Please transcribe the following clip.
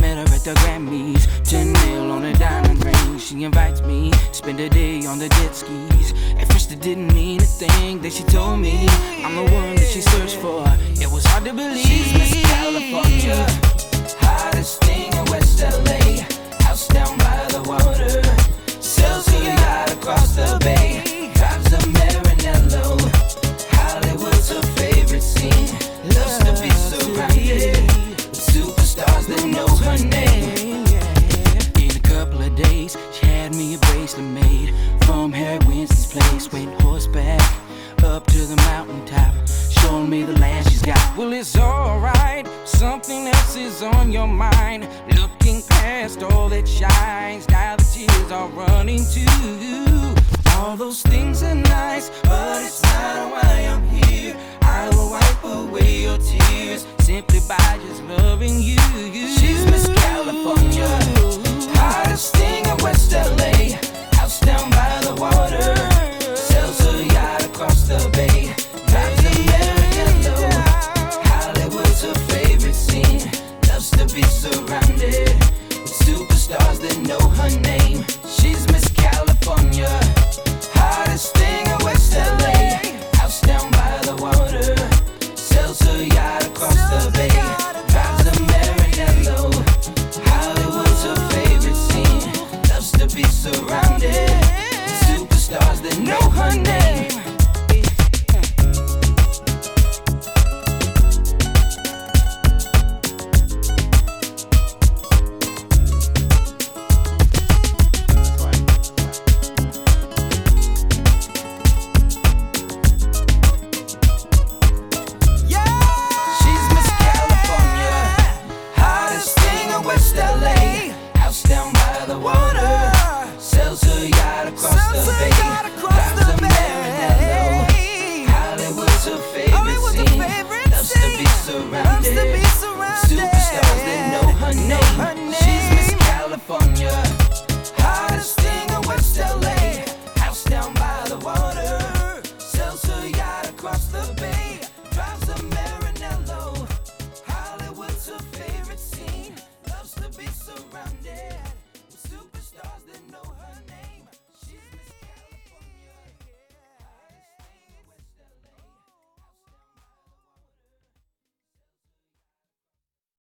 met her at the Grammys. 10 mil on a diamond ring. She invites me to spend a day on the jet skis. At first it didn't mean a thing that she told me I'm the one that she searched for. It was hard to believe. She's Miss California, hottest thing in West LA. House down by the water, sails a yacht across the bay. Drives a Maranello, Hollywood's her favorite scene. Loves to be surrounded with superstars that know her name. In a couple of days, she had me a bracelet made from Harry Winston's place. Went horseback up to the mountaintop, showing me the land she's got. Well, it's alright, something else is on your mind. Looking past all that shines, now the tears are running too. All those things are nice, but it's not why I'm here. I will wipe away your tears simply by just loving you. She's